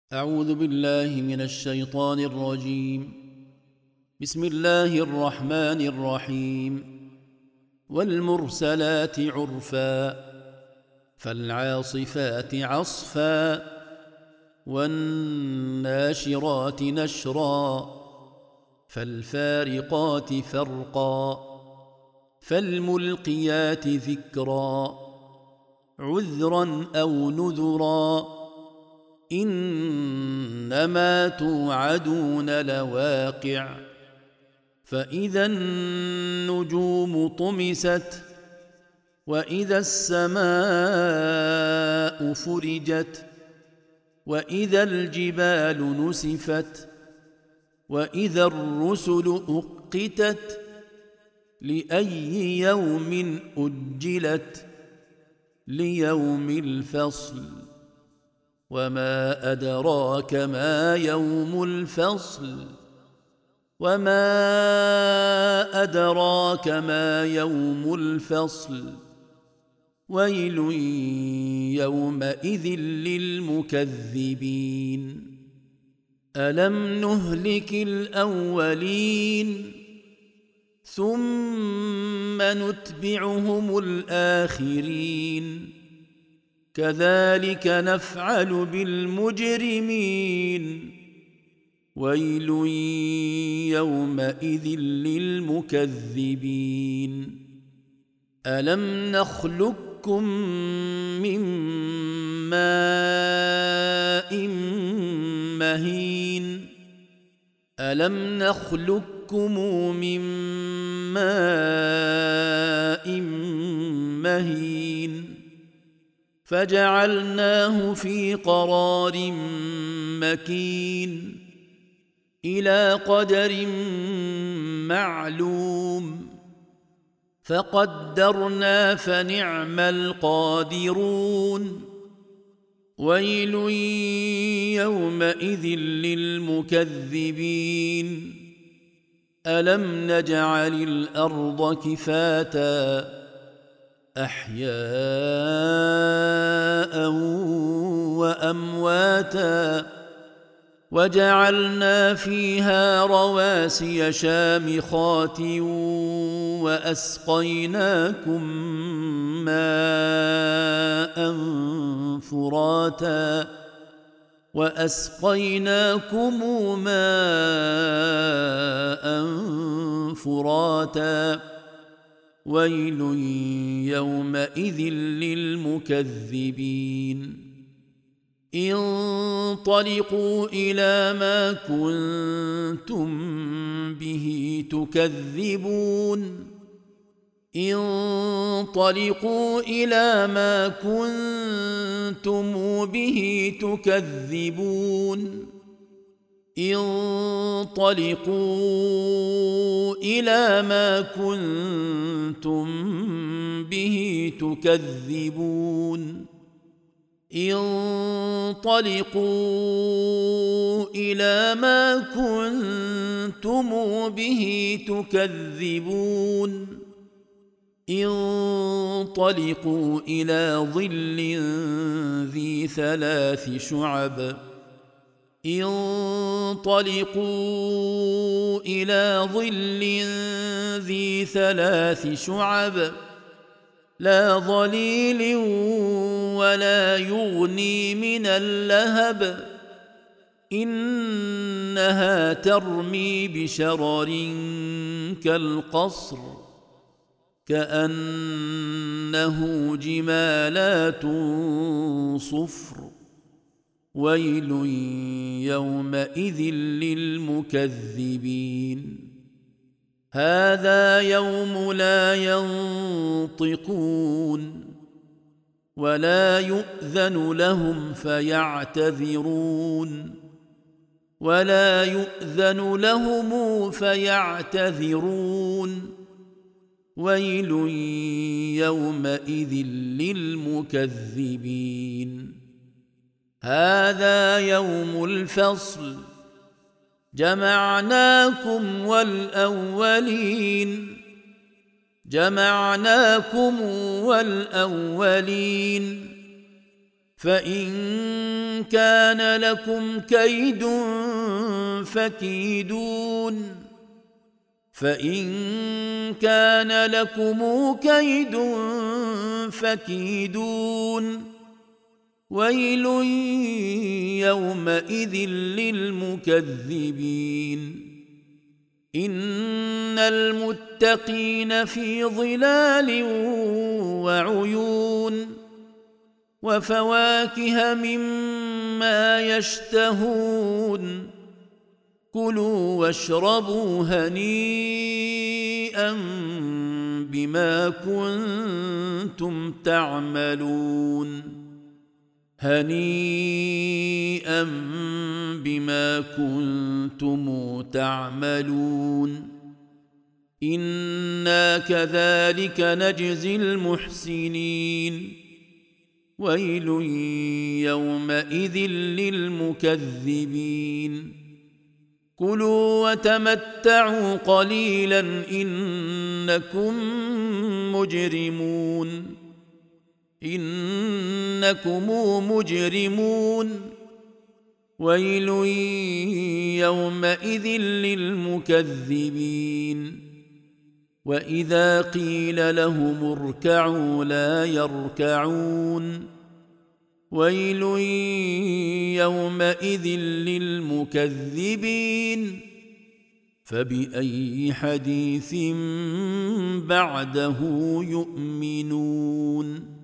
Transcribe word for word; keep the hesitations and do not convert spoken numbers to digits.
أعوذ بالله من الشيطان الرجيم. بسم الله الرحمن الرحيم. والمرسلات عرفا فالعاصفات عصفا والناشرات نشرا فالفارقات فرقا فالملقيات ذكرا عذرا أو نذرا إنما توعدون لواقع فإذا النجوم طمست وإذا السماء فرجت وإذا الجبال نسفت وإذا الرسل أقتت لأي يوم أجلت ليوم الفصل وما أدراك ما يوم الفصل وما أدراك ما يوم الفصل ويل يومئذ للمكذبين ألم نهلك الأولين ثم نتبعهم الآخرين كذلك نفعل بالمجرمين ويل يومئذ للمكذبين ألم نخلقكم من ماء مهين ألم نخلقكم من ماء مهين فجعلناه في قرار مكين إلى قدر معلوم فقدرنا فنعم القادرون ويل يومئذ للمكذبين ألم نجعل الأرض كفاتا أحياء وأمواتا وجعلنا فيها رواسي شامخات وأسقيناكم ماء فراتا وأسقيناكم ماء فراتا ويل يومئذ للمكذبين انطلقوا إلى ما كنتم به تكذبون انطلقوا إلى ما كنتم به تكذبون انطلقوا إلى ما كنتم به تكذبون انطلقوا إلى ما كنتم به تكذبون انطلقوا إلى ظل ذي ثلاث شعب انطلقوا إلى ظل ذي ثلاث شعب لا ظليل ولا يغني من اللهب إنها ترمي بشرر كالقصر كأنه جمالات صفر ويل يومئذ للمكذبين هذا يوم لا ينطقون ولا يؤذن لهم فيعتذرون ولا يؤذن لهم فيعتذرون ويل يومئذ للمكذبين هذا يوم الفصل جمعناكم والأولين جمعناكم والأولين فإن كان لكم كيد فكيدون فإن كان لكم كيد فكيدون ويل يومئذ للمكذبين إن المتقين في ظلال وعيون وفواكه مما يشتهون كلوا واشربوا هنيئا بما كنتم تعملون هنيئا بما كنتم تعملون إنا كذلك نجزي المحسنين ويل يومئذ للمكذبين كلوا وتمتعوا قليلا إنكم مجرمون إنكم مجرمون ويل يومئذ للمكذبين وإذا قيل لهم اركعوا لا يركعون ويل يومئذ للمكذبين فبأي حديث بعده يؤمنون